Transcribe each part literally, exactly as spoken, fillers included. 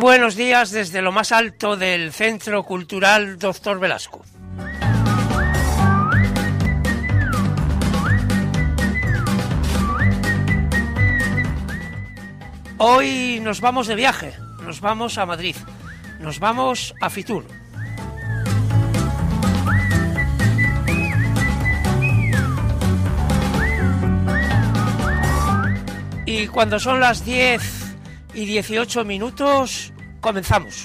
buenos días desde lo más alto del Centro Cultural Doctor Velasco. Hoy nos vamos de viaje, nos vamos a Madrid, nos vamos a Fitur. Y cuando son las diez y dieciocho minutos, comenzamos.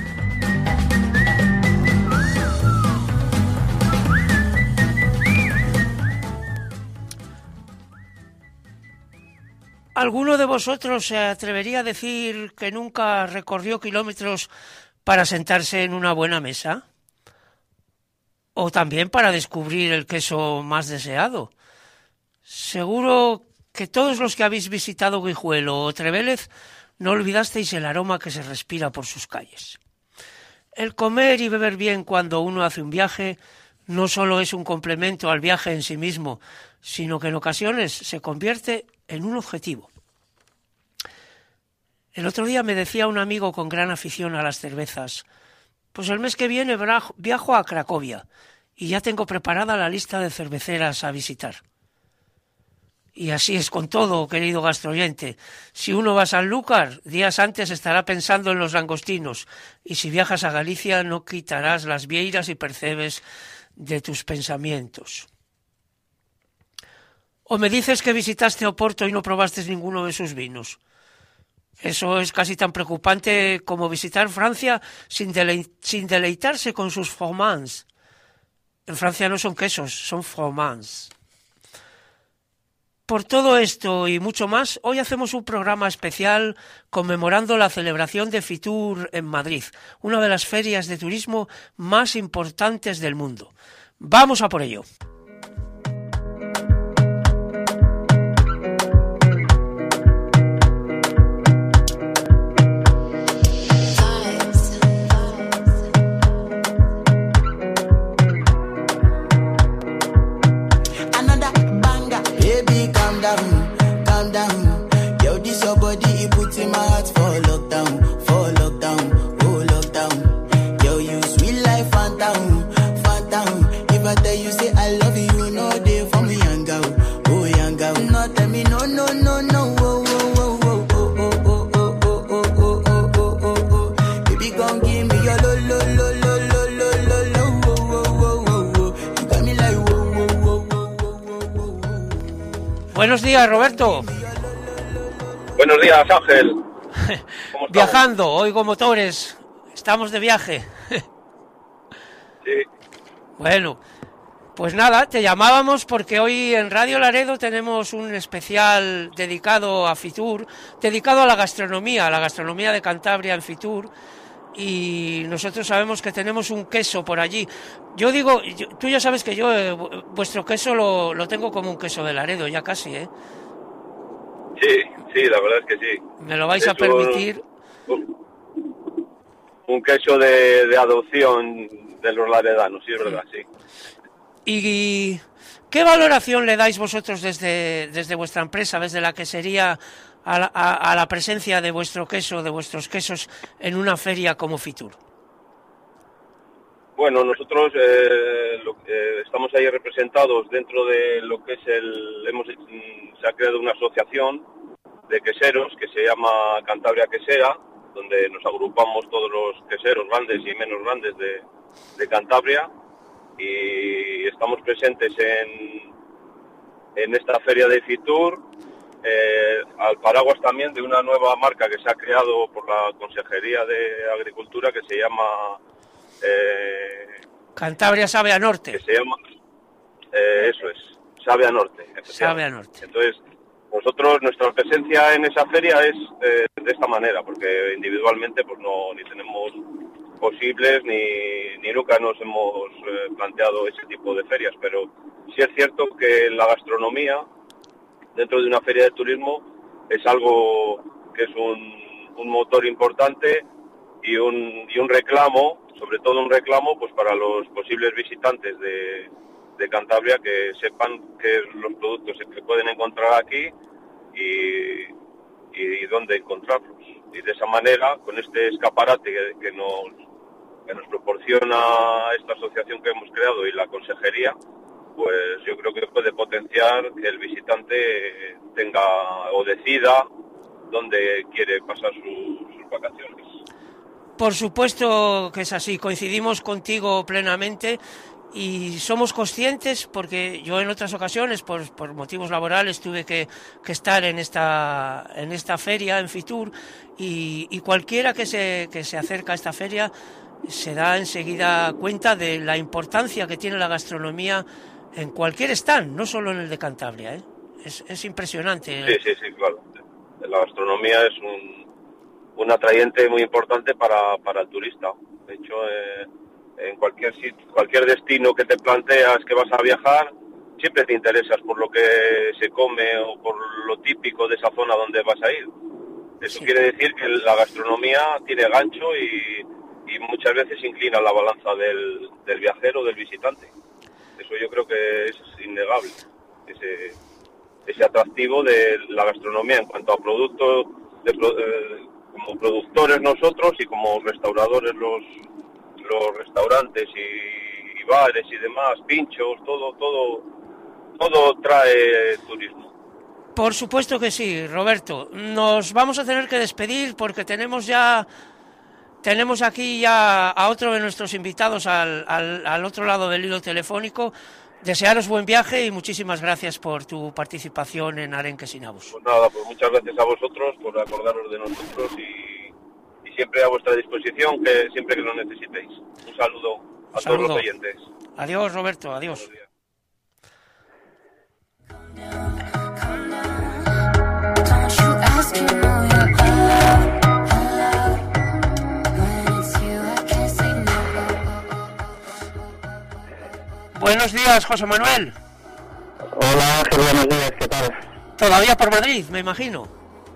¿Alguno de vosotros se atrevería a decir que nunca recorrió kilómetros para sentarse en una buena mesa? O también para descubrir el queso más deseado. Seguro que todos los que habéis visitado Guijuelo o Trevélez no olvidasteis el aroma que se respira por sus calles. El comer y beber bien cuando uno hace un viaje no solo es un complemento al viaje en sí mismo, sino que en ocasiones se convierte en un objetivo. El otro día me decía un amigo con gran afición a las cervezas: pues el mes que viene viajo a Cracovia y ya tengo preparada la lista de cerveceras a visitar. Y así es con todo, querido gastroyente. Si uno va a Sanlúcar, días antes estará pensando en los langostinos, y si viajas a Galicia no quitarás las vieiras y percebes de tus pensamientos. O me dices que visitaste Oporto y no probaste ninguno de sus vinos. Eso es casi tan preocupante como visitar Francia sin, dele- sin deleitarse con sus fromages. En Francia no son quesos, son fromages. Por todo esto y mucho más, hoy hacemos un programa especial conmemorando la celebración de Fitur en Madrid, una de las ferias de turismo más importantes del mundo. ¡Vamos a por ello! Buenos días, Roberto. Buenos días, Ángel. Viajando, oigo motores, estamos de viaje. Sí. Bueno, pues nada, te llamábamos porque hoy en Radio Laredo tenemos un especial dedicado a Fitur, dedicado a la gastronomía, a la gastronomía de Cantabria en Fitur. Y nosotros sabemos que tenemos un queso por allí. Yo digo, yo, tú ya sabes que yo eh, vuestro queso lo, lo tengo como un queso de Laredo, ya casi, ¿eh? Sí, sí, la verdad es que sí. ¿Me lo vais es a permitir? Un, un queso de, de adopción de los laredanos, sí, es verdad, sí. ¿Y qué valoración le dais vosotros desde, desde vuestra empresa, desde la quesería, a la, a, a la presencia de vuestro queso, de vuestros quesos en una feria como Fitur? Bueno, nosotros eh, lo, eh, estamos ahí representados dentro de lo que es el... hemos se ha creado una asociación de queseros que se llama Cantabria Quesera, donde nos agrupamos todos los queseros grandes y menos grandes de, de Cantabria, y estamos presentes en, en esta feria de Fitur, eh, al paraguas también de una nueva marca que se ha creado por la Consejería de Agricultura que se llama... Eh, Cantabria sabe a norte. Que se llama, eh, eso es, sabe a norte. Sabe a norte. Entonces, nosotros, nuestra presencia en esa feria es eh, de esta manera, porque individualmente pues no ni tenemos posibles ni, ni nunca nos hemos eh, planteado ese tipo de ferias, pero sí es cierto que la gastronomía dentro de una feria de turismo es algo que es un, un motor importante y un, y un reclamo, sobre todo un reclamo pues para los posibles visitantes de, de Cantabria, que sepan que los productos se pueden encontrar aquí y, y dónde encontrarlos. y de esa manera, con este escaparate que, que nos que nos proporciona esta asociación que hemos creado y la consejería, pues yo creo que puede potenciar que el visitante tenga o decida dónde quiere pasar su, sus vacaciones. Por supuesto que es así, coincidimos contigo plenamente y somos conscientes, porque yo en otras ocasiones, por, por motivos laborales, tuve que, que estar en esta, en esta feria, en Fitur, y, y cualquiera que se, que se acerca a esta feria se da enseguida cuenta de la importancia que tiene la gastronomía en cualquier stand, no solo en el de Cantabria, ¿eh? Es, es impresionante. Sí, sí, sí, claro. La gastronomía es un, un atrayente muy importante para, para el turista. De hecho, eh, en cualquier sitio, cualquier destino que te planteas que vas a viajar, siempre te interesas por lo que se come o por lo típico de esa zona donde vas a ir. Eso sí. Quiere decir que la gastronomía tiene gancho y, y muchas veces inclina la balanza del, del viajero, del visitante. Eso yo creo que es innegable, ese, ese atractivo de la gastronomía en cuanto a productos, de, eh, como productores nosotros y como restauradores los, los restaurantes y, y bares y demás, pinchos, todo, todo, todo trae turismo. Por supuesto que sí, Roberto. Nos vamos a tener que despedir porque tenemos ya... Tenemos aquí ya a otro de nuestros invitados al, al, al otro lado del hilo telefónico. Desearos buen viaje y muchísimas gracias por tu participación en Arenques y Nabos. Pues nada, pues muchas gracias a vosotros por acordaros de nosotros y, y siempre a vuestra disposición, que siempre que lo necesitéis. Un saludo a un todos saludo. Los oyentes. Adiós, Roberto, adiós. Buenos días, José Manuel. Hola, Ángel, buenos días, ¿qué tal? Todavía por Madrid, me imagino.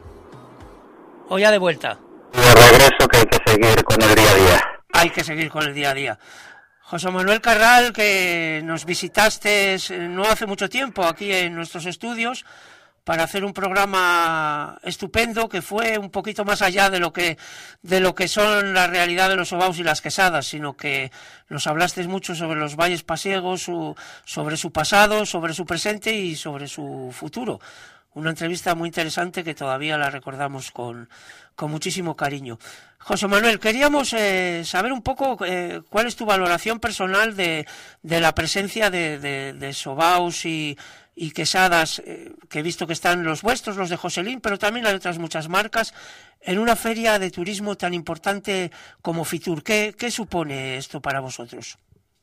¿O ya de vuelta? De regreso, que hay que seguir con el día a día. Hay que seguir con el día a día. José Manuel Carral, que nos visitaste no hace mucho tiempo aquí en nuestros estudios para hacer un programa estupendo que fue un poquito más allá de lo que de lo que son la realidad de los obaus y las quesadas, sino que nos hablaste mucho sobre los valles pasiegos, su, sobre su pasado, sobre su presente y sobre su futuro. Una entrevista muy interesante que todavía la recordamos con, con muchísimo cariño. José Manuel, queríamos eh, saber un poco eh, cuál es tu valoración personal de, de la presencia de, de, de sobaus y y quesadas, eh, que he visto que están los vuestros, los de Joselín, pero también hay otras muchas marcas, en una feria de turismo tan importante como Fitur. ¿Qué, qué supone esto para vosotros?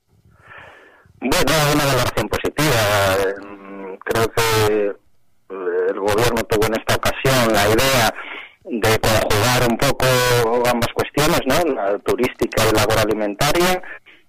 Bueno, una valoración positiva. Creo que el gobierno tuvo en esta ocasión la idea de conjugar un poco ambas cuestiones, ¿no? La turística y la agroalimentaria.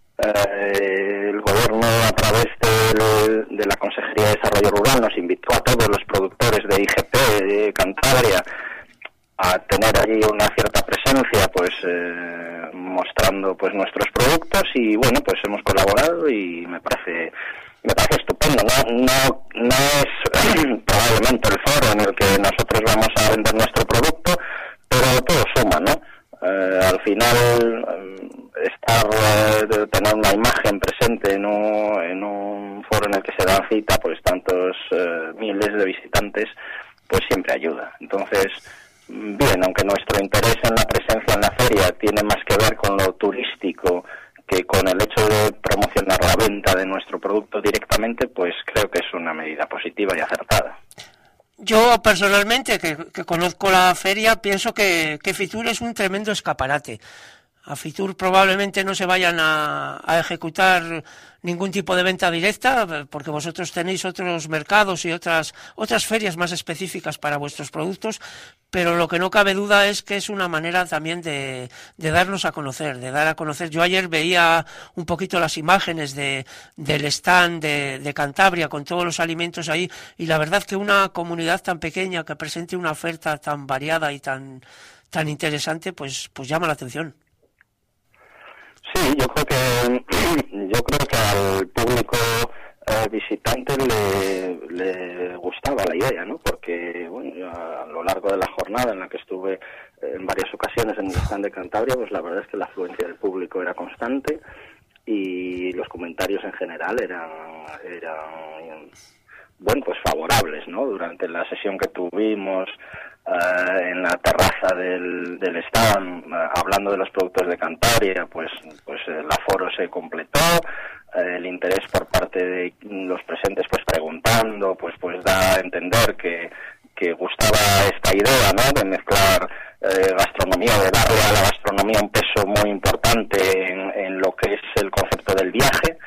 Eh, el gobierno, a través de, de la Consejería de Desarrollo Rural, nos invitó a todos los productores de I G P de Cantabria a tener allí una cierta presencia, pues eh, mostrando pues nuestros productos, y bueno, pues hemos colaborado y me parece me parece estupendo. No, no, no es probablemente el foro en el que nosotros vamos a vender nuestro producto, pero todo suma, ¿no? Eh, al final, eh, estar, eh, tener una imagen presente en un, en un foro en el que se dan cita pues tantos eh, miles de visitantes, pues siempre ayuda. Entonces, bien, aunque nuestro interés en la presencia en la feria tiene más que ver con lo turístico que con el hecho de promocionar la venta de nuestro producto directamente, pues creo que es una medida positiva y acertada. Yo personalmente, que, que conozco la feria, pienso que, que Fitur es un tremendo escaparate. A Fitur probablemente no se vayan a, a ejecutar ningún tipo de venta directa, porque vosotros tenéis otros mercados y otras otras ferias más específicas para vuestros productos, pero lo que no cabe duda es que es una manera también de, de darnos a conocer, de dar a conocer. Yo ayer veía un poquito las imágenes de del stand de, de Cantabria con todos los alimentos ahí, y la verdad que una comunidad tan pequeña que presente una oferta tan variada y tan tan interesante, pues pues llama la atención. Sí, yo creo que yo creo que al público eh, al visitante le, le gustaba la idea, ¿no? Porque, bueno, yo a lo largo de la jornada en la que estuve en varias ocasiones en el stand de Cantabria, pues la verdad es que la afluencia del público era constante y los comentarios en general eran, eran bueno, pues favorables, ¿no? Durante la sesión que tuvimos uh, en la terraza del, del stand, uh, hablando de los productos de Cantabria, pues, pues el aforo se completó, uh, el interés por parte de los presentes, pues preguntando, pues, pues da a entender que, que gustaba esta idea, ¿no? De mezclar eh, gastronomía, de darle a la gastronomía un peso muy importante en, en lo que es el concepto del viaje.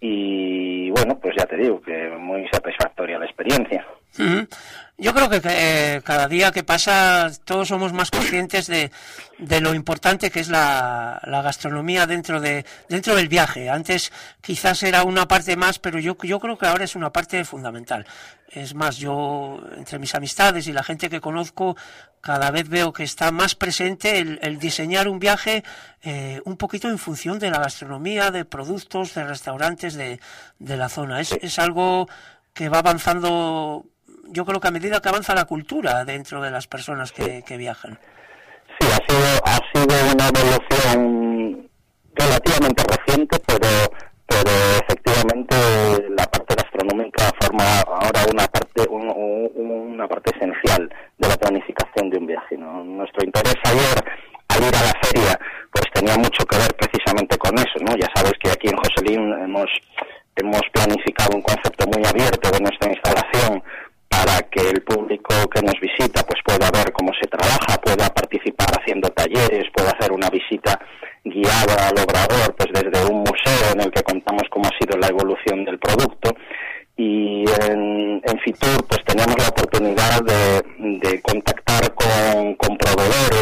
Y bueno, pues ya te digo que muy satisfactoria la experiencia. Uh-huh. Yo creo que eh, cada día que pasa todos somos más conscientes de, de lo importante que es la, la gastronomía dentro de dentro del viaje. Antes quizás era una parte más, pero yo, yo creo que ahora es una parte fundamental. Es más, yo entre mis amistades y la gente que conozco cada vez veo que está más presente el, el diseñar un viaje eh, un poquito en función de la gastronomía, de productos, de restaurantes de, de la zona. Es, es algo que va avanzando, yo creo que a medida que avanza la cultura dentro de las personas que, que viajan. Sí, ha sido, ha sido una evolución relativamente reciente, pero, pero efectivamente la parte gastronómica forma ahora una parte, un, un, una parte esencial de la planificación de un viaje, ¿no? Nuestro interés ayer al ir a la feria pues tenía mucho que ver precisamente con eso, ¿no? Ya sabes que aquí en Joselín hemos hemos planificado un concepto muy abierto de nuestra instalación para que el público que nos visita pues pueda ver cómo se trabaja, pueda participar haciendo talleres, pueda hacer una visita guiada al obrador pues desde un museo en el que contamos cómo ha sido la evolución del producto. Y en, en Fitur pues tenemos la oportunidad de, de contactar con, con proveedores,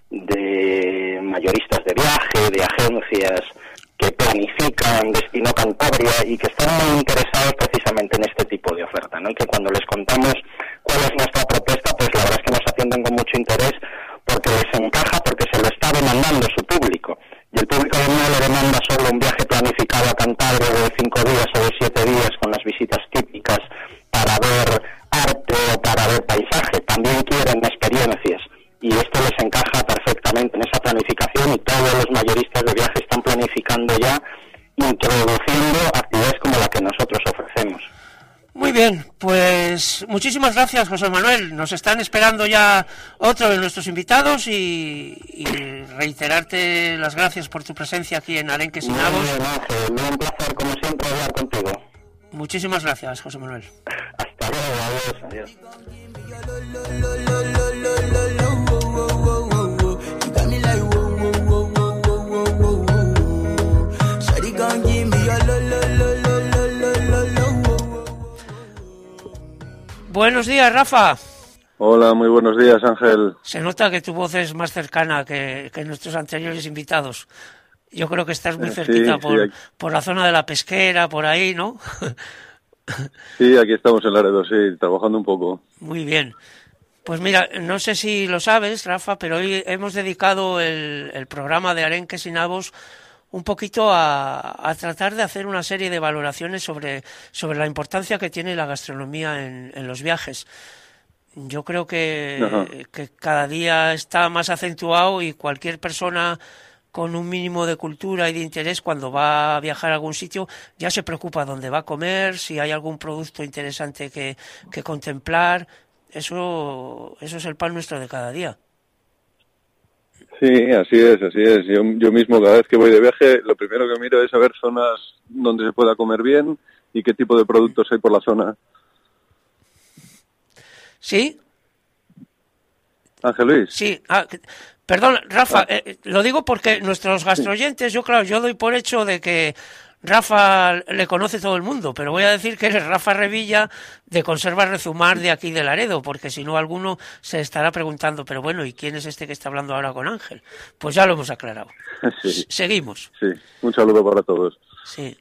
de mayoristas de viaje, de agencias que planifican destino Cantabria y que están muy interesados precisamente en este tipo de oferta, ¿no? Y que cuando les contamos cuál es nuestra propuesta, pues la verdad es que nos atienden con mucho interés porque les encaja, porque se lo está demandando su público. Y el público no le demanda solo un viaje planificado a Cantabria de cinco días o de siete días con las visitas típicas para ver arte o para ver paisaje, también quieren experiencias. Y esto les encaja perfectamente en esa planificación y todos los mayoristas de viaje están planificando ya, introduciendo actividades como la que nosotros ofrecemos. Muy bien, pues muchísimas gracias, José Manuel. Nos están esperando ya otro de nuestros invitados y, y reiterarte las gracias por tu presencia aquí en Arenques y Nabos. Muy bien, Ángel, un placer como siempre hablar contigo. Muchísimas gracias, José Manuel. Hasta luego, adiós, adiós. Buenos días, Rafa. Hola, muy buenos días, Ángel. Se nota que tu voz es más cercana que, que nuestros anteriores invitados. Yo creo que estás muy cerquita sí, por, sí, aquí... por la zona de la pesquera, por ahí, ¿no? Sí, aquí estamos en Laredo, sí, trabajando un poco. Muy bien. Pues mira, no sé si lo sabes, Rafa, pero hoy hemos dedicado el, el programa de Arenques y Nabos un poquito a, a tratar de hacer una serie de valoraciones sobre, sobre la importancia que tiene la gastronomía en, en los viajes. Yo creo que, que cada día está más acentuado y cualquier persona con un mínimo de cultura y de interés cuando va a viajar a algún sitio ya se preocupa dónde va a comer, si hay algún producto interesante que, que contemplar. Eso, eso es el pan nuestro de cada día. Sí, así es, así es. Yo, yo mismo cada vez que voy de viaje, lo primero que miro es saber zonas donde se pueda comer bien y qué tipo de productos hay por la zona. ¿Sí? Ángel Luis. Sí, ah, perdón, Rafa, ah. eh, lo digo porque nuestros gastroyentes, yo claro, yo doy por hecho de que Rafa le conoce todo el mundo, pero voy a decir que eres Rafa Revilla de Conservas Rezumar de aquí de Laredo, porque si no alguno se estará preguntando, pero bueno, ¿y quién es este que está hablando ahora con Ángel? Pues ya lo hemos aclarado. Sí. Seguimos. Sí, un saludo para todos. Sí.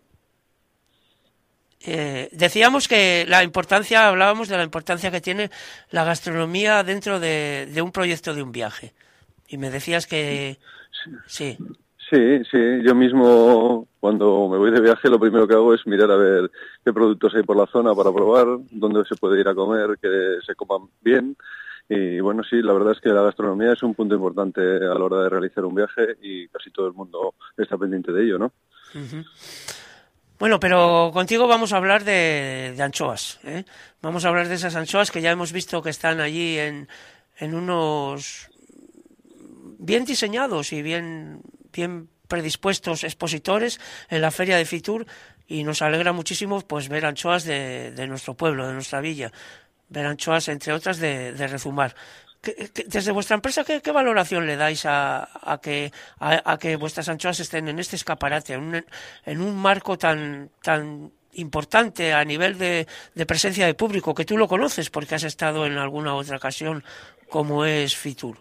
Eh, decíamos que la importancia, hablábamos de la importancia que tiene la gastronomía dentro de, de un proyecto de un viaje. Y me decías que... Sí. Sí. Sí, sí, yo mismo cuando me voy de viaje lo primero que hago es mirar a ver qué productos hay por la zona para probar, dónde se puede ir a comer, que se coman bien. Y bueno, sí, la verdad es que la gastronomía es un punto importante a la hora de realizar un viaje y casi todo el mundo está pendiente de ello, ¿no? Uh-huh. Bueno, pero contigo vamos a hablar de, de anchoas, ¿eh? Vamos a hablar de esas anchoas que ya hemos visto que están allí en, en unos bien diseñados y bien, bien predispuestos expositores en la feria de Fitur, y nos alegra muchísimo pues ver anchoas de, de nuestro pueblo, de nuestra villa, ver anchoas entre otras de, de Rezumar. ¿Qué, qué, desde vuestra empresa, ¿qué, qué valoración le dais a, a, que, a, a que vuestras anchoas estén en este escaparate, en un, en un marco tan, tan importante a nivel de, de presencia de público, que tú lo conoces porque has estado en alguna otra ocasión, como es Fitur?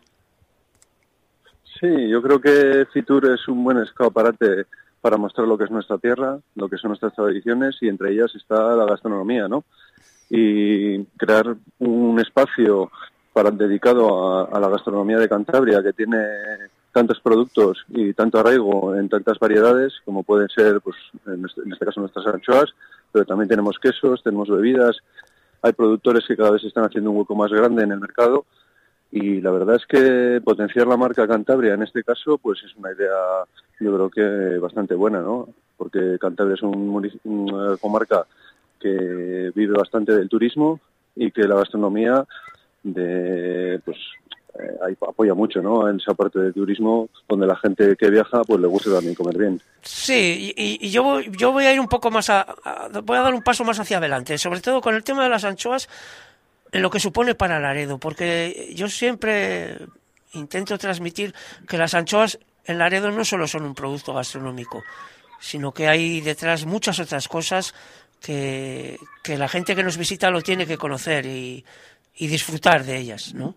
Sí, yo creo que Fitur es un buen escaparate para mostrar lo que es nuestra tierra, lo que son nuestras tradiciones, y entre ellas está la gastronomía, ¿no? Y crear un espacio para dedicado a, a la gastronomía de Cantabria, que tiene tantos productos y tanto arraigo en tantas variedades, como pueden ser, pues en este, en este caso, nuestras anchoas, pero también tenemos quesos, tenemos bebidas, hay productores que cada vez están haciendo un hueco más grande en el mercado, y la verdad es que potenciar la marca Cantabria en este caso, pues es una idea, yo creo que bastante buena, ¿no? Porque Cantabria es un munic- una comarca que vive bastante del turismo y que la gastronomía de pues eh, apoya mucho, ¿no? En esa parte del turismo donde la gente que viaja pues le gusta también comer bien. Sí, y, y yo voy, yo voy a ir un poco más a, a voy a dar un paso más hacia adelante, sobre todo con el tema de las anchoas, en lo que supone para Laredo, porque yo siempre intento transmitir que las anchoas en Laredo no solo son un producto gastronómico, sino que hay detrás muchas otras cosas que, que la gente que nos visita lo tiene que conocer y, y disfrutar de ellas, ¿no?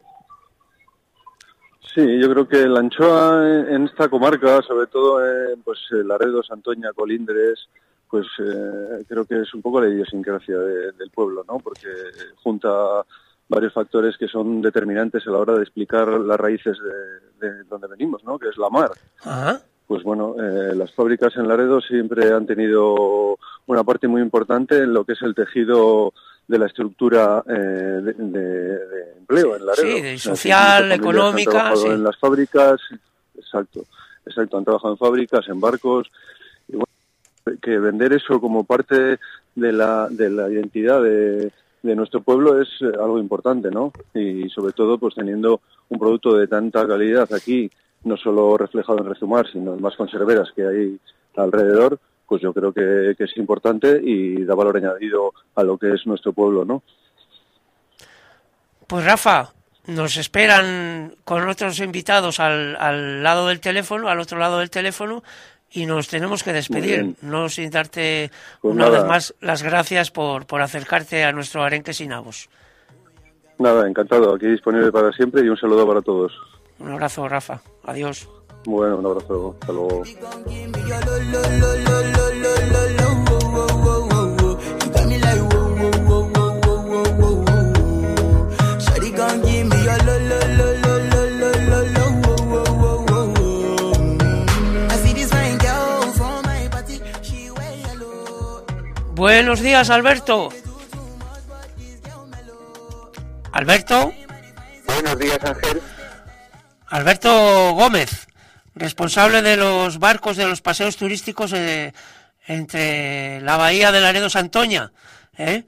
Sí, yo creo que la anchoa en esta comarca, sobre todo en pues, Laredo, Santoña, Colindres, pues eh, creo que es un poco la idiosincrasia de, del pueblo, ¿no? Porque junta varios factores que son determinantes a la hora de explicar las raíces de, de donde venimos, ¿no? Que es la mar. Ajá. Pues bueno, eh, las fábricas en Laredo siempre han tenido una parte muy importante en lo que es el tejido de la estructura eh, de, de, de empleo en Laredo. Sí, de social, o sea, económica. Han trabajado sí. en las fábricas, exacto, exacto, han trabajado en fábricas, en barcos, y bueno, que vender eso como parte de la, de la identidad de, de nuestro pueblo es algo importante, ¿no? Y sobre todo, pues teniendo un producto de tanta calidad aquí, no solo reflejado en Rezumar, sino en más conserveras que hay alrededor, pues yo creo que, que es importante y da valor añadido a lo que es nuestro pueblo, ¿no? Pues Rafa, nos esperan con otros invitados al, al lado del teléfono, al otro lado del teléfono, y nos tenemos que despedir, no sin darte pues una nada. vez más las gracias por, por acercarte a nuestro Arenque Sinavos. Nada, encantado, aquí disponible para siempre y un saludo para todos. Un abrazo, Rafa. Adiós. Bueno, un abrazo. Hasta luego. Buenos días, Alberto. Alberto. Buenos días, Ángel. Alberto Gómez, responsable de los barcos de los paseos turísticos eh, entre la bahía de Laredo Santoña, ¿eh?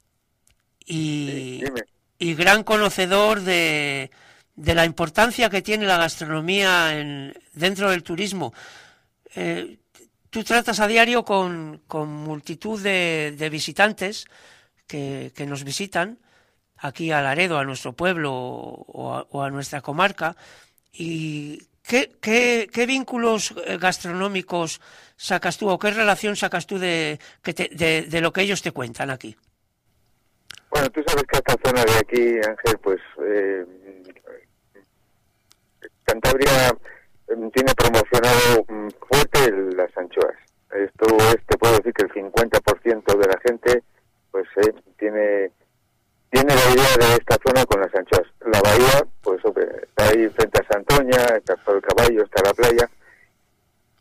y, sí, y gran conocedor de, de la importancia que tiene la gastronomía en, dentro del turismo. Eh, tú tratas a diario con, con multitud de, de visitantes que, que nos visitan aquí a Laredo, a nuestro pueblo o a, o a nuestra comarca. ¿Y qué, qué, qué vínculos gastronómicos sacas tú o qué relación sacas tú de, que te, de, de lo que ellos te cuentan aquí? Bueno, tú sabes que esta zona de aquí, Ángel, pues eh, Cantabria eh, tiene promocionado fuerte las anchoas. Esto es, te puedo decir que el cincuenta por ciento de la gente pues eh, tiene... Tiene la idea de esta zona con las anchoas. La bahía, pues está ahí frente a Santoña, está todo el caballo, está la playa.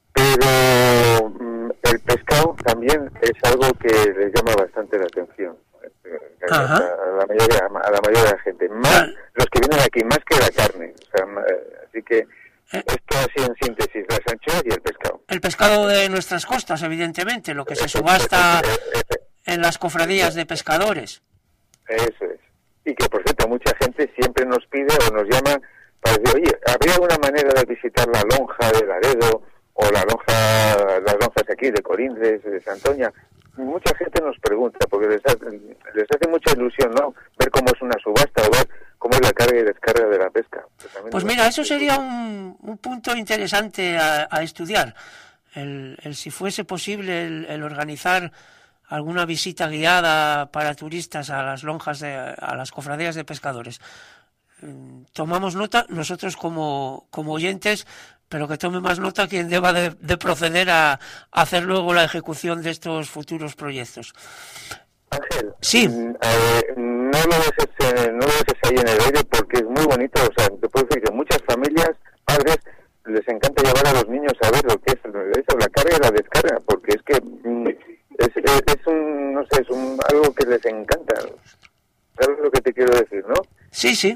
también es algo que les llama bastante la atención a, a, a la mayoría a la mayoría de la gente, más los que vienen aquí, más que la carne. O sea, así que esto así en síntesis, las anchoas y el pescado. El pescado de nuestras costas, evidentemente, lo que se subasta en las cofradías de pescadores. Eso es. Y que, por cierto, mucha gente siempre nos pide o nos llama para decir, oye, ¿habría alguna manera de visitar la lonja de Laredo o la lonja, las lonjas aquí de Colindres, de Santoña? Mucha gente nos pregunta, porque les hace, les hace mucha ilusión, ¿no?, ver cómo es una subasta o ver cómo es la carga y descarga de la pesca. Pues, pues mira, eso sería un, un punto interesante a, a estudiar, el, el si fuese posible el, el organizar alguna visita guiada para turistas a las lonjas, de, a las cofradías de pescadores. Tomamos nota nosotros como, como oyentes, pero que tome más nota quien deba de, de proceder a, a hacer luego la ejecución de estos futuros proyectos. Ángel, sí. Eh, no lo dejes, no lo dejes ahí en el aire porque es muy bonito. O sea, te puedo decir que muchas familias, padres, les encanta llevar a los niños a ver lo que es eso, la carga y la descarga, porque es que es, es, es un, no sé, es un, algo que les encanta. ¿Sabes lo que te quiero decir, no? Sí, sí.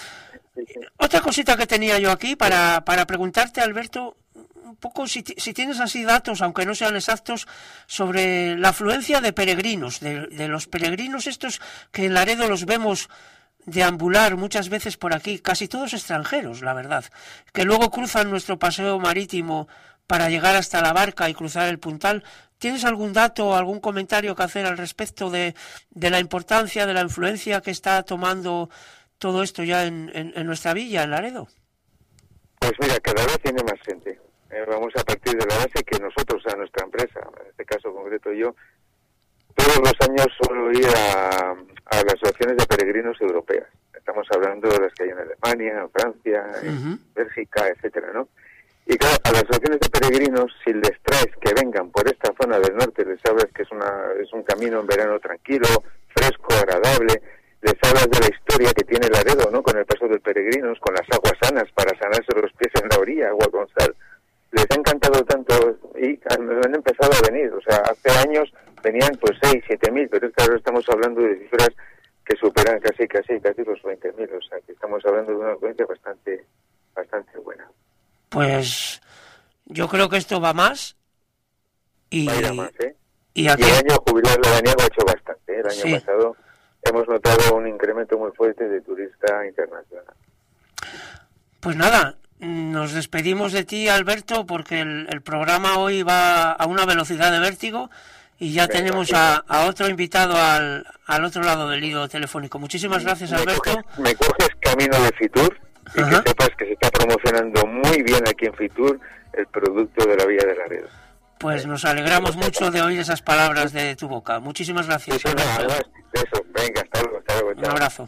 Otra cosita que tenía yo aquí para, para preguntarte, Alberto, un poco si, si tienes así datos, aunque no sean exactos, sobre la afluencia de peregrinos, de, de los peregrinos estos que en Laredo los vemos deambular muchas veces por aquí, casi todos extranjeros, la verdad, que luego cruzan nuestro paseo marítimo para llegar hasta la barca y cruzar el Puntal. ¿Tienes algún dato o algún comentario que hacer al respecto de, de la importancia, de la influencia que está tomando todo esto ya en, en, en nuestra villa, en Laredo? Pues mira, cada vez tiene más gente. Eh, vamos a partir de la base que nosotros, a nuestra empresa, en este caso concreto yo, todos los años suelo ir a, a las asociaciones de peregrinos europeas. Estamos hablando de las que hay en Alemania, en Francia, en uh-huh. Bélgica, etcétera, ¿no? Y claro, a las asociaciones de peregrinos, si les traes que vengan por esta zona del norte, les hablas que es una es un camino en verano tranquilo, fresco, agradable, les hablas de la historia que tiene Laredo, ¿no?, con el paso del peregrinos, con las aguas sanas para sanarse los pies en la orilla, agua con sal. Les ha encantado tanto y han, han empezado a venir. O sea, hace años venían pues seis, siete mil, pero es que ahora estamos hablando de cifras que superan casi, casi, casi los veinte mil. O sea, que estamos hablando de una afluencia bastante, bastante buena. Pues yo creo que esto va más. Y, va a ir a más, ¿eh? Y, aquí... y el año jubilar veraniego ha hecho bastante. ¿eh? El año sí. pasado hemos notado un incremento muy fuerte de turista internacional. Pues nada, nos despedimos de ti, Alberto, porque el, el programa hoy va a una velocidad de vértigo y ya Venga, tenemos sí. a, a otro invitado al, al otro lado del hilo telefónico. Muchísimas gracias, me Alberto. Coges, me coges camino de Fitur y Ajá. que sepas que se está promocionando muy bien aquí en Fitur el producto de la Villa de Laredo. Pues nos alegramos mucho de oír esas palabras de tu boca. Muchísimas gracias, sí, sí, Alberto. No, eso, venga, hasta luego, hasta luego. Un abrazo.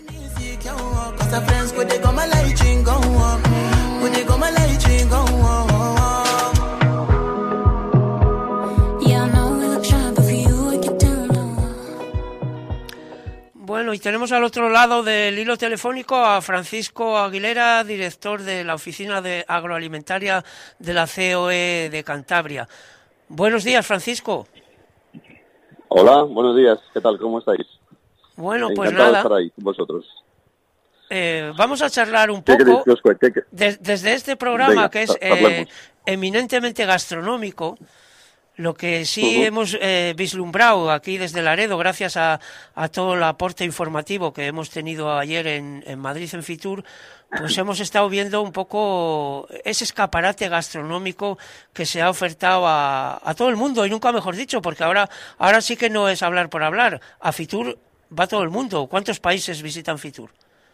Bueno, y tenemos al otro lado del hilo telefónico a Francisco Aguilera, director de la Oficina de Agroalimentaria de la C O E de Cantabria. Buenos días, Francisco. Hola, buenos días. ¿Qué tal? ¿Cómo estáis? Bueno, Encantado pues nada. de estar ahí con vosotros. Eh, vamos a charlar un poco ¿Qué, qué? De, desde este programa Venga, que es eh, eminentemente gastronómico. Lo que sí uh-huh. hemos eh, vislumbrado aquí desde Laredo, gracias a, a todo el aporte informativo que hemos tenido ayer en, en Madrid, en Fitur, pues hemos estado viendo un poco ese escaparate gastronómico que se ha ofertado a, a todo el mundo, y nunca mejor dicho, porque ahora, ahora sí que no es hablar por hablar. A Fitur va todo el mundo. ¿Cuántos países visitan Fitur?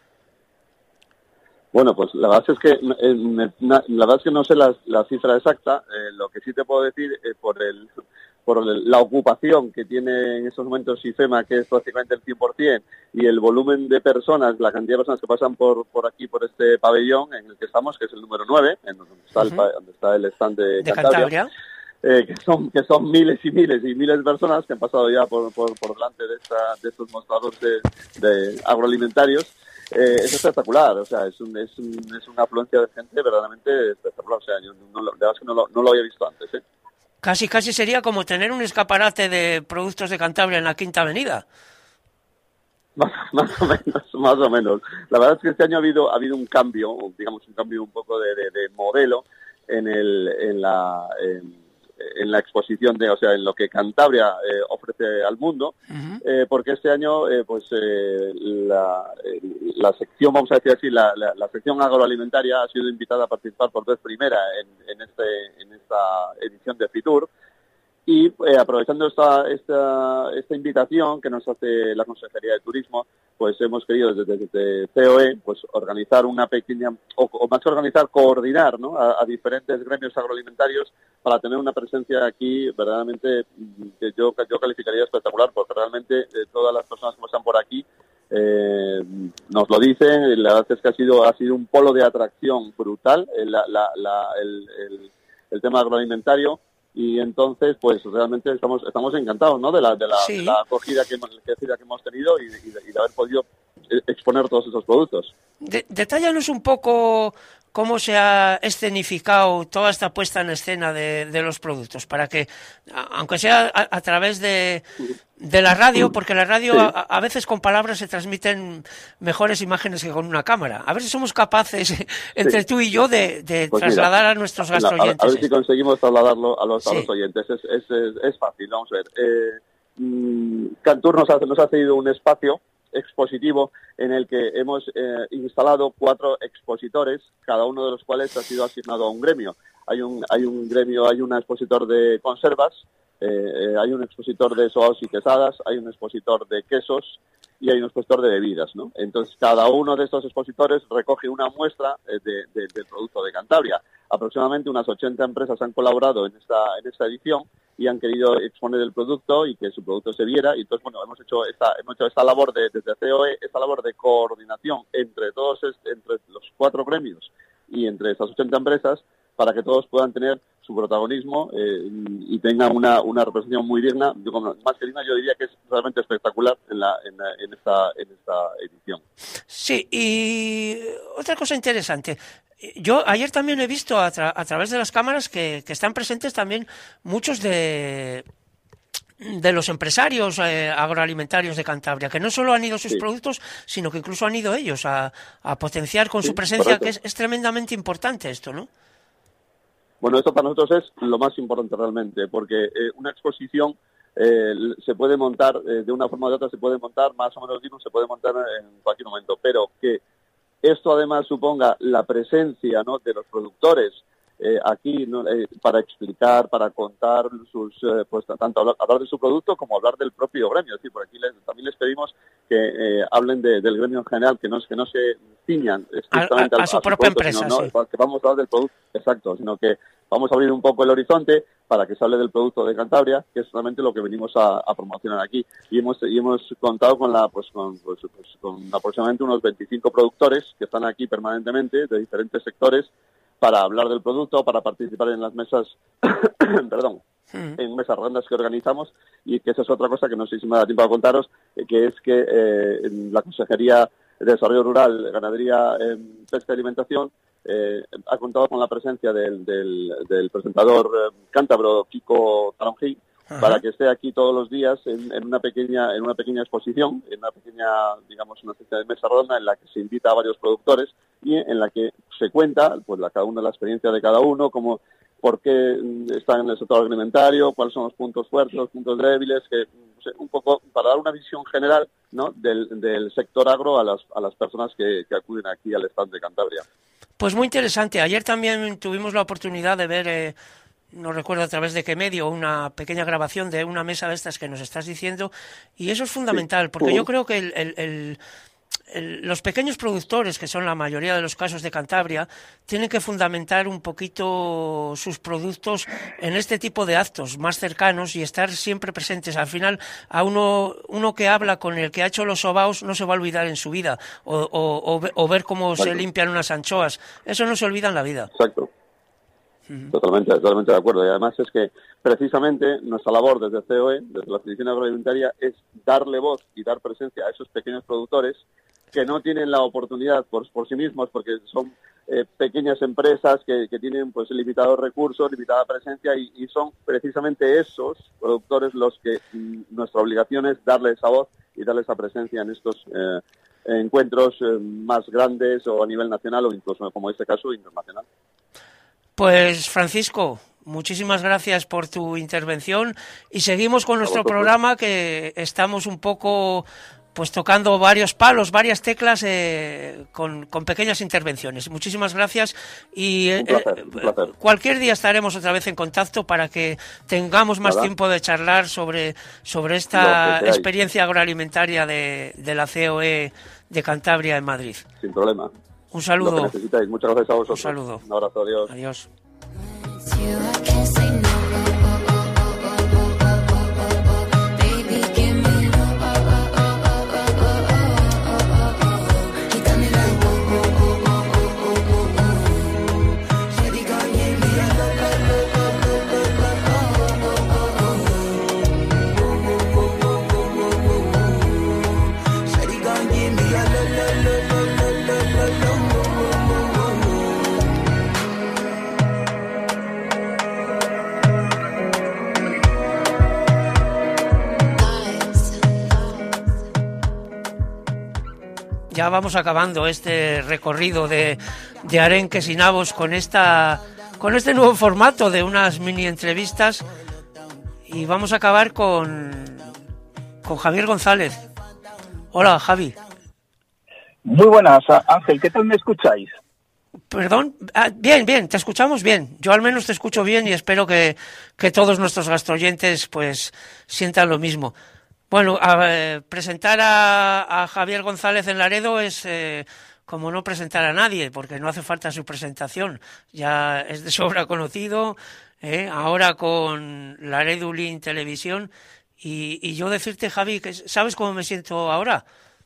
Bueno, pues la verdad es que eh, me, la verdad es que no sé la, la cifra exacta. Eh, lo que sí te puedo decir es eh, por el por el, la ocupación que tiene en estos momentos IFEMA, que es prácticamente el cien por ciento, y el volumen de personas, la cantidad de personas que pasan por por aquí, por este pabellón en el que estamos, que es el número nueve, en donde está, uh-huh. el, donde está el stand de, de Cantabria, Cantabria. Eh, que son que son miles y miles y miles de personas que han pasado ya por por, por delante de esta de estos mostradores de, de agroalimentarios. Eh, es espectacular, o sea, es, un, es, un, es una afluencia de gente verdaderamente espectacular, o sea, yo no, la verdad es que no lo, no lo había visto antes, ¿eh? Casi, casi sería como tener un escaparate de productos de Cantabria en la Quinta Avenida. Más, más o menos, más o menos. La verdad es que este año ha habido ha habido un cambio, digamos un cambio un poco de, de, de modelo en el en la en, en la exposición de, o sea, en lo que Cantabria eh, ofrece al mundo, uh-huh. eh, porque este año, eh, pues eh, la, eh, la sección, vamos a decir así, la, la, la sección agroalimentaria ha sido invitada a participar por vez primera en, en este en esta edición de Fitur. Y eh, aprovechando esta, esta esta invitación que nos hace la Consejería de Turismo, pues hemos querido desde, desde C O E pues organizar una pequeña, o, o más que organizar, coordinar, ¿no?, a, a diferentes gremios agroalimentarios para tener una presencia aquí verdaderamente que yo, yo calificaría espectacular, porque realmente eh, todas las personas que están por aquí eh, nos lo dicen. La verdad es que ha sido ha sido un polo de atracción brutal la, la, la, el, el, el tema agroalimentario. Y entonces, pues realmente estamos estamos encantados, ¿no?, de la de la, sí. de la acogida que, que, que hemos tenido y, y, de, y de haber podido exponer todos esos productos. De, detállanos un poco cómo se ha escenificado toda esta puesta en escena de, de los productos, para que, aunque sea a, a través de, de la radio, porque la radio sí. a, a veces con palabras se transmiten mejores imágenes que con una cámara. A ver si somos capaces, entre sí. tú y yo, de, de pues trasladar mira, a nuestros gastroyentes. A, a ver si conseguimos trasladarlo a los, sí. a los oyentes. Es, es, es, es fácil, vamos a ver. Eh, mmm, Cantur nos ha, nos ha cedido un espacio expositivo en el que hemos eh, instalado cuatro expositores, cada uno de los cuales ha sido asignado a un gremio. Hay un hay un gremio, hay un expositor de conservas, eh, eh, hay un expositor de sobaos y quesadas, hay un expositor de quesos y hay un expositor de bebidas, ¿no? Entonces, cada uno de estos expositores recoge una muestra eh, de, de, del producto de Cantabria. Aproximadamente unas ochenta empresas han colaborado en esta en esta edición y han querido exponer el producto y que su producto se viera. Y entonces, bueno, hemos hecho esta hemos hecho esta labor de, desde C O E, esta labor de coordinación entre todos entre los cuatro gremios y entre estas ochenta empresas, para que todos puedan tener su protagonismo eh, y tengan una, una representación muy digna. Yo, como, más que digna, yo diría que es realmente espectacular en, la, en, la, en, esta, en esta edición. Sí, y otra cosa interesante. Yo ayer también he visto a, tra- a través de las cámaras que, que están presentes también muchos de... de los empresarios eh, agroalimentarios de Cantabria, que no solo han ido sus sí. productos, sino que incluso han ido ellos a, a potenciar con sí, su presencia, correcto. que es, es tremendamente importante esto, ¿no? Bueno, esto para nosotros es lo más importante realmente, porque eh, una exposición eh, se puede montar eh, de una forma o de otra, se puede montar más o menos digno, se puede montar en cualquier momento, pero que esto además suponga la presencia, ¿no?, de los productores Eh, aquí, ¿no?, eh, para explicar, para contar sus, eh, pues tanto hablar, hablar de su producto como hablar del propio gremio. Es decir, por aquí les, también les pedimos que eh, hablen de, del gremio en general, que no, que no se ciñan estrictamente a, a, a, a su, su propia producto, empresa, sino, sí. no, que vamos a hablar del producto, exacto, sino que vamos a abrir un poco el horizonte para que se hable del producto de Cantabria, que es realmente lo que venimos a, a promocionar aquí. Y hemos y hemos contado con la pues con, pues, pues, con aproximadamente unos veinticinco productores que están aquí permanentemente de diferentes sectores, para hablar del producto, para participar en las mesas, perdón, mm. en mesas redondas que organizamos, y que esa es otra cosa que no sé si me da tiempo a contaros, eh, que es que eh, en la Consejería de Desarrollo Rural, Ganadería, eh, Pesca y Alimentación eh, ha contado con la presencia del, del, del presentador eh, cántabro Kiko Taronjí, para que esté aquí todos los días en, en una pequeña en una pequeña exposición, en una pequeña, digamos, una especie de mesa redonda en la que se invita a varios productores y en la que se cuenta, pues, la, cada una la experiencia de cada uno, como por qué están en el sector agroalimentario, cuáles son los puntos fuertes, los puntos débiles, que no sé, un poco para dar una visión general, ¿no?, del, del sector agro a las a las personas que, que acuden aquí al stand de Cantabria. Pues muy interesante. Ayer también tuvimos la oportunidad de ver eh... no recuerdo a través de qué medio, una pequeña grabación de una mesa de estas que nos estás diciendo, y eso es fundamental, porque yo creo que el, el, el, el, los pequeños productores, que son la mayoría de los casos de Cantabria, tienen que fundamentar un poquito sus productos en este tipo de actos más cercanos y estar siempre presentes. Al final, a uno uno que habla con el que ha hecho los sobaos no se va a olvidar en su vida, o, o, o, o ver cómo Exacto. se limpian unas anchoas, eso no se olvida en la vida. Exacto. Totalmente, totalmente de acuerdo. Y además es que precisamente nuestra labor desde C O E, desde la Asociación Agroalimentaria, es darle voz y dar presencia a esos pequeños productores que no tienen la oportunidad por, por sí mismos, porque son eh, pequeñas empresas que, que tienen pues limitados recursos, limitada presencia, y, y son precisamente esos productores los que mm, nuestra obligación es darle esa voz y darle esa presencia en estos eh, encuentros eh, más grandes o a nivel nacional o incluso, como en este caso, internacional. Pues Francisco, muchísimas gracias por tu intervención y seguimos con nuestro programa, que estamos un poco pues tocando varios palos, varias teclas eh, con, con pequeñas intervenciones. Muchísimas gracias y eh, un placer, un placer. Cualquier día estaremos otra vez en contacto para que tengamos más ¿Nada? tiempo de charlar sobre, sobre esta experiencia agroalimentaria de, de la C O E de Cantabria en Madrid. Sin problema. Un saludo. Lo que necesitáis. Muchas gracias a vosotros. Un saludo. Un abrazo. Adiós. Adiós. Ya vamos acabando este recorrido de, de arenques y nabos con esta con este nuevo formato de unas mini entrevistas, y vamos a acabar con con Javier González. Hola, Javi. Muy buenas, Ángel, ¿qué tal me escucháis? Perdón, ah, bien, bien, te escuchamos bien. Yo al menos te escucho bien y espero que, que todos nuestros gastroyentes pues sientan lo mismo. Bueno, a, eh, presentar a, a Javier González en Laredo es eh, como no presentar a nadie, porque no hace falta su presentación. Ya es de sobra conocido, eh, ahora con Laredo Link Televisión. Y, y yo decirte, Javi, que ¿sabes cómo me siento ahora?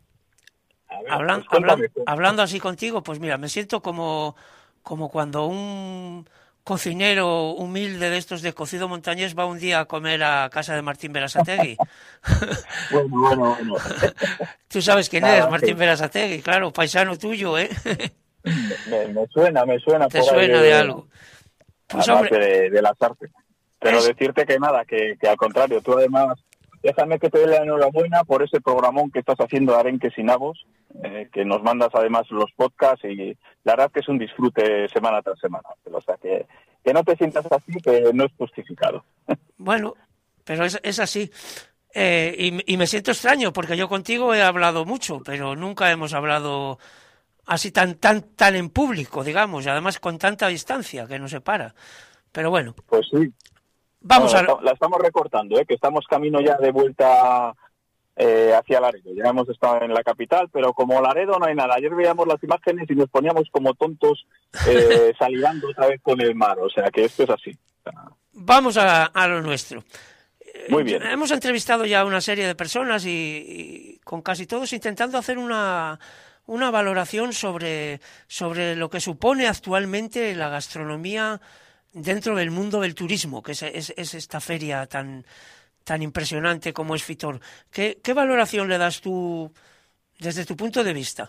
A ver, Hablan, pues hablan, hablando así contigo, pues mira, me siento como, como cuando un cocinero humilde de estos de cocido montañés va un día a comer a casa de Martín Berasategui. Bueno, bueno, bueno. Tú sabes quién Nada, eres, Martín sí. Berasategui, claro, paisano tuyo, ¿eh? Me, me suena, me suena. Te por suena ahí de algo. Pues además hombre, de, de las artes. Pero es- decirte que nada, que, que al contrario, tú además, déjame que te dé la enhorabuena por ese programón que estás haciendo de Arenques y Nabos, eh, que nos mandas además los podcasts, y la verdad es que es un disfrute semana tras semana. O sea, que, que no te sientas así, que no es justificado. bueno, pero es, es así. Eh, y, y me siento extraño, porque yo contigo he hablado mucho, pero nunca hemos hablado así tan tan tan en público, digamos, y además con tanta distancia que nos separa. Pero bueno, Pues sí. vamos No, a... la, la estamos recortando, ¿eh? Que estamos camino ya de vuelta eh, hacia Laredo. Ya hemos estado en la capital, pero como Laredo no hay nada. Ayer veíamos las imágenes y nos poníamos como tontos eh, salivando otra vez con el mar. O sea, que esto es así. O sea, Vamos a, a lo nuestro. muy bien. Hemos entrevistado ya a una serie de personas y, y con casi todos intentando hacer una, una valoración sobre, sobre lo que supone actualmente la gastronomía dentro del mundo del turismo, que es, es, es esta feria tan, tan impresionante como es Fitur. ¿Qué, ¿Qué valoración le das tú desde tu punto de vista?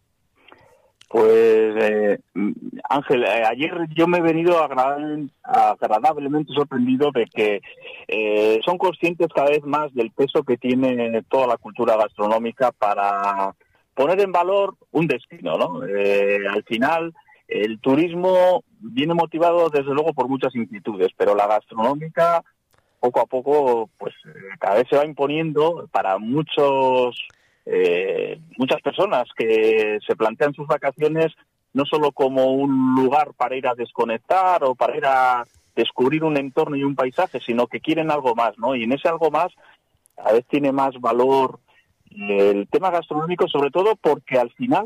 Pues, eh, Ángel, eh, ayer yo me he venido agradable- agradablemente sorprendido de que eh, son conscientes cada vez más del peso que tiene toda la cultura gastronómica para poner en valor un destino, ¿no? Eh, al final, el turismo viene motivado desde luego por muchas inquietudes, pero la gastronómica poco a poco pues eh, cada vez se va imponiendo para muchos eh, muchas personas que se plantean sus vacaciones no solo como un lugar para ir a desconectar o para ir a descubrir un entorno y un paisaje, sino que quieren algo más, ¿no? Y en ese algo más a veces tiene más valor el tema gastronómico, sobre todo porque al final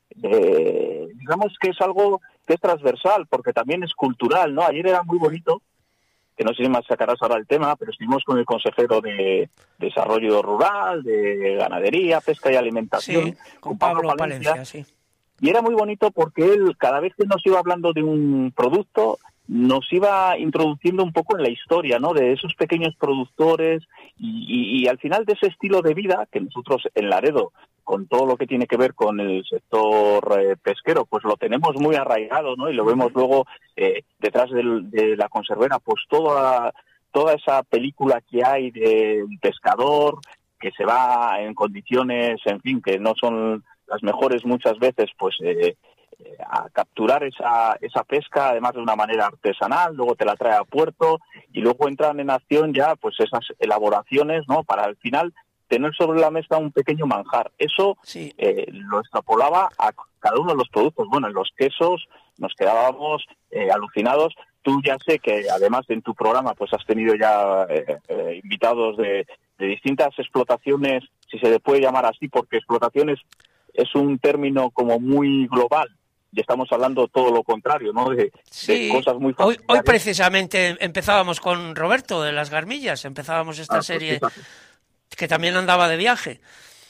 eh, digamos que es algo que es transversal, porque también es cultural, ¿no? Ayer era muy bonito, que no sé si más sacarás ahora el tema, pero estuvimos con el consejero de Desarrollo Rural, de Ganadería, Pesca y Alimentación, Sí, con Pablo Palencia, sí. y era muy bonito porque él, cada vez que nos iba hablando de un producto, nos iba introduciendo un poco en la historia, ¿no?, de esos pequeños productores y, y, y al final de ese estilo de vida que nosotros en Laredo, con todo lo que tiene que ver con el sector eh, pesquero, pues lo tenemos muy arraigado, ¿no? Y lo vemos luego eh, detrás del, de la conservera, pues toda, toda esa película que hay del pescador que se va en condiciones, en fin, que no son las mejores muchas veces, pues eh, a capturar esa, esa pesca, además de una manera artesanal, luego te la trae a puerto y luego entran en acción ya pues esas elaboraciones, ¿no?, para al final tener sobre la mesa un pequeño manjar. Eso sí. eh, lo extrapolaba a cada uno de los productos. Bueno, en los quesos nos quedábamos eh, alucinados. Tú ya sé que además en tu programa pues has tenido ya eh, eh, invitados de, de distintas explotaciones, si se le puede llamar así, porque explotaciones es un término como muy global. Y estamos hablando todo lo contrario, ¿no? De, sí. de cosas muy familiares. Hoy, hoy precisamente empezábamos con Roberto de Las Garmillas, empezábamos esta ah, serie pues, que también andaba de viaje.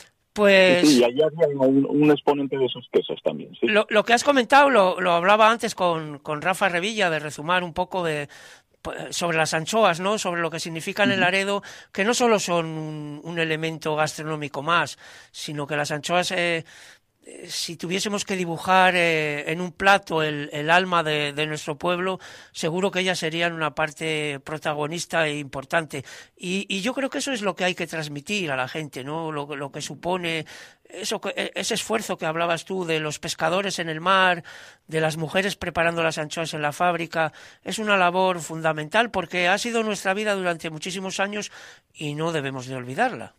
Pues sí, sí, y allá había un, un exponente de esos quesos también. Sí. Lo, lo que has comentado lo, lo hablaba antes con, con Rafa Revilla, de Rezumar un poco de sobre las anchoas, ¿no?, sobre lo que significan en Laredo, que no solo son un, un elemento gastronómico más, sino que las anchoas, eh, eh, si tuviésemos que dibujar eh, en un plato el, el alma de, de nuestro pueblo, seguro que ellas serían una parte protagonista e importante. Y, y yo creo que eso es lo que hay que transmitir a la gente, ¿no?, lo, lo que supone eso, ese esfuerzo que hablabas tú de los pescadores en el mar, de las mujeres preparando las anchoas en la fábrica. Es una labor fundamental porque ha sido nuestra vida durante muchísimos años y no debemos de olvidarla.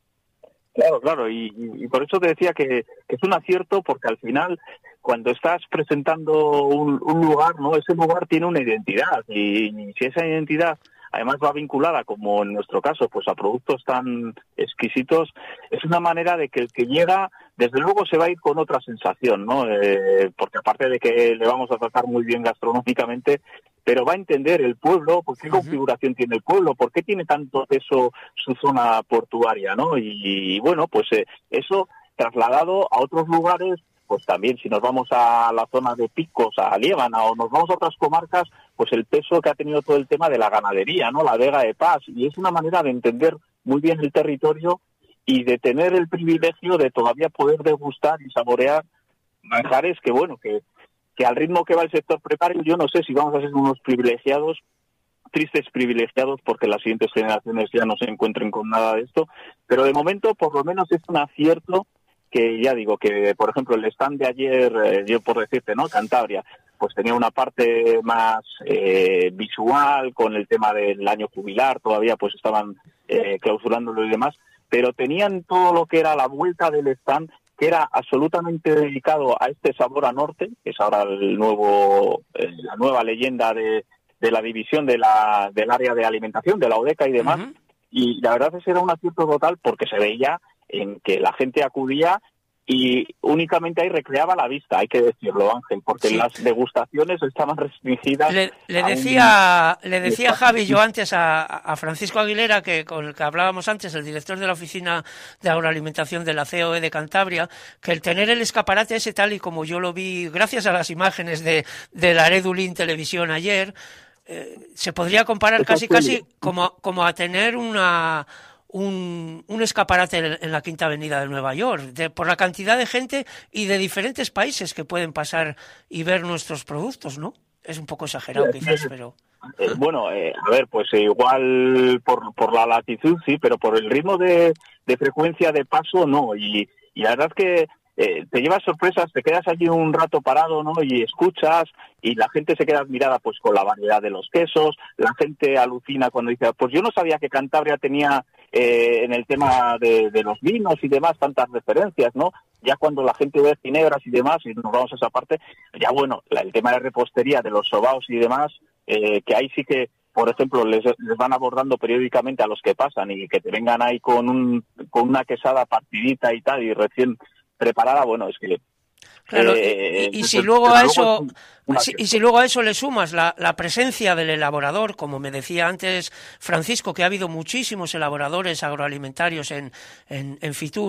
Claro, claro, y, y por eso te decía que, que es un acierto, porque al final, cuando estás presentando un, un lugar, ¿no?, ese lugar tiene una identidad, y, y si esa identidad además va vinculada, como en nuestro caso, pues a productos tan exquisitos, es una manera de que el que llega, desde luego se va a ir con otra sensación, ¿no? Eh, porque aparte de que le vamos a tratar muy bien gastronómicamente, pero va a entender el pueblo, por qué uh-huh. configuración tiene el pueblo, por qué tiene tanto peso su zona portuaria, ¿no? Y, y bueno, pues eh, eso trasladado a otros lugares, pues también si nos vamos a la zona de Picos, a Liébana, o nos vamos a otras comarcas, pues el peso que ha tenido todo el tema de la ganadería, ¿no?, la Vega de Paz, y es una manera de entender muy bien el territorio y de tener el privilegio de todavía poder degustar y saborear manjares que, bueno, que, que al ritmo que va el sector prepario, yo no sé si vamos a ser unos privilegiados, tristes privilegiados, porque las siguientes generaciones ya no se encuentren con nada de esto, pero de momento por lo menos es un acierto que ya digo que, por ejemplo, el stand de ayer, eh, yo por decirte, ¿no?, Cantabria, pues tenía una parte más eh, visual con el tema del año jubilar, todavía pues estaban eh, clausurándolo y demás, pero tenían todo lo que era la vuelta del stand, que era absolutamente dedicado a este sabor a norte, que es ahora el nuevo, eh, la nueva leyenda de, de la división de la, del área de alimentación, de la ODECA y demás, uh-huh. y la verdad es que era un acierto total porque se veía en que la gente acudía y únicamente ahí recreaba la vista, hay que decirlo, Ángel, porque sí. las degustaciones estaban restringidas. Le, le decía un... le decía Javi yo antes a, a Francisco Aguilera, que con el que hablábamos antes, el director de la Oficina de Agroalimentación de la C O E de Cantabria, que el tener el escaparate ese tal y como yo lo vi, gracias a las imágenes de, de Laredulín Televisión ayer, eh, se podría comparar Eso casi casi como, como a tener una... Un, un escaparate en la Quinta Avenida de Nueva York, de, por la cantidad de gente y de diferentes países que pueden pasar y ver nuestros productos, ¿no? Es un poco exagerado sí, quizás, pero... Eh, bueno, eh, a ver, pues eh, igual por, por la latitud sí, pero por el ritmo de, de frecuencia de paso no, y, y la verdad es que eh, te llevas sorpresas, te quedas allí un rato parado, ¿no?, y escuchas, y la gente se queda admirada pues con la variedad de los quesos, la gente alucina cuando dice, pues yo no sabía que Cantabria tenía eh, en el tema de, de los vinos y demás tantas referencias, ¿no? Ya cuando la gente ve ginebras y demás, y nos vamos a esa parte, ya bueno, la, el tema de repostería, de los sobaos y demás, eh, que ahí sí que, por ejemplo, les, les van abordando periódicamente a los que pasan y que te vengan ahí con un con una quesada partidita y tal, y recién preparada, bueno, es que... Claro, eh, y, y, y si luego a eso si, y si luego a eso le sumas la, la presencia del elaborador, como me decía antes Francisco, que ha habido muchísimos elaboradores agroalimentarios en, en, en Fitur,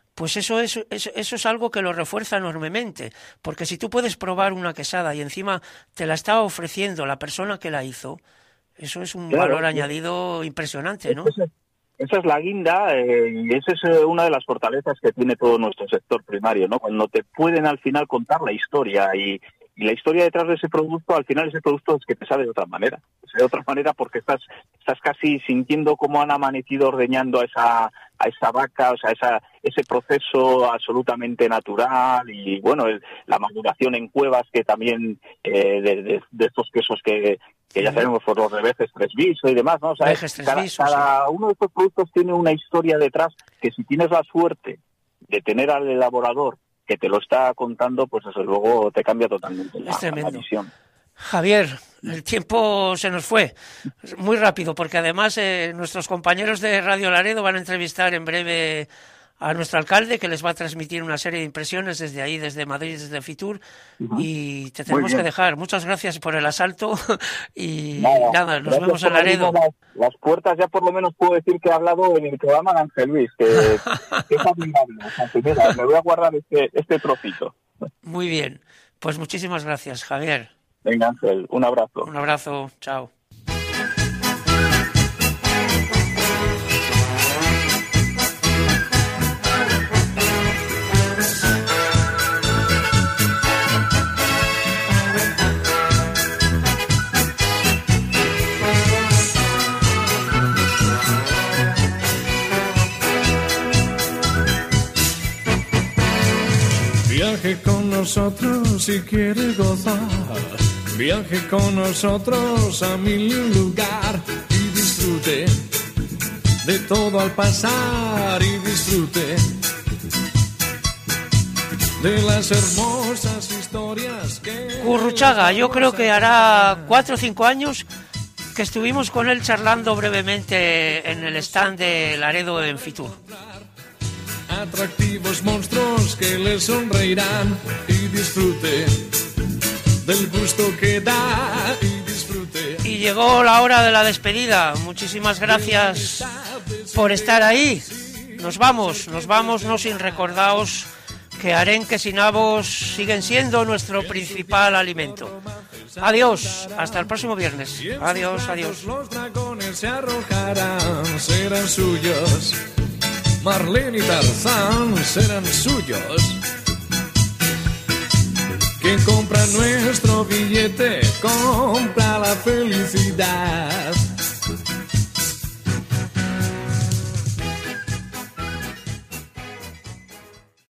pues eso es, eso, eso es algo que lo refuerza enormemente, porque si tú puedes probar una quesada y encima te la está ofreciendo la persona que la hizo, eso es un claro, valor sí. añadido impresionante, ¿no? Esa, esa es la guinda eh, y esa es eh, una de las fortalezas que tiene todo nuestro sector primario, ¿no? Cuando te pueden al final contar la historia y, y la historia detrás de ese producto, al final ese producto es que te sabe de otra manera, de otra manera porque estás estás casi sintiendo cómo han amanecido ordeñando a esa a esa vaca, o sea, esa ese proceso absolutamente natural y bueno, el, la maduración en cuevas que también eh, de, de, de estos quesos que, que ya sabemos por los revejes Tresviso y demás, ¿no? O sea, Revejes, cada, Tresviso, cada sí. uno de estos productos tiene una historia detrás que si tienes la suerte de tener al elaborador que te lo está contando, pues desde luego te cambia totalmente la, la visión. Javier, el tiempo se nos fue muy rápido, porque además eh, nuestros compañeros de Radio Laredo van a entrevistar en breve a nuestro alcalde, que les va a transmitir una serie de impresiones desde ahí, desde Madrid, desde Fitur, uh-huh. y te tenemos que dejar. Muchas gracias por el asalto y nada, nada nos vemos en Laredo. Las, las puertas, ya por lo menos puedo decir que he hablado en el programa de Ángel Luis, que, que es admirable. O sea, que mira, me voy a guardar este, este trocito. Muy bien, pues muchísimas gracias, Javier. Venga, Ángel, un abrazo. Un abrazo, chao. Viaje con nosotros si quiere gozar. Viaje con nosotros a mil lugar y disfrute de todo al pasar y disfrute de las hermosas historias que... Gurruchaga, yo creo que hará cuatro o cinco años que estuvimos con él charlando brevemente en el stand de Laredo en Fitur. Atractivos monstruos que le sonreirán y disfrute del gusto que da y disfrute. Y llegó la hora de la despedida. Muchísimas gracias por estar ahí. Nos vamos, nos vamos, no sin recordaros que arenques y nabos siguen siendo nuestro principal alimento. Adiós, hasta el próximo viernes. Adiós, adiós. Los dragones se arrojarán, serán suyos. Marlene y Tarzán serán suyos. Quien compra nuestro billete compra la felicidad.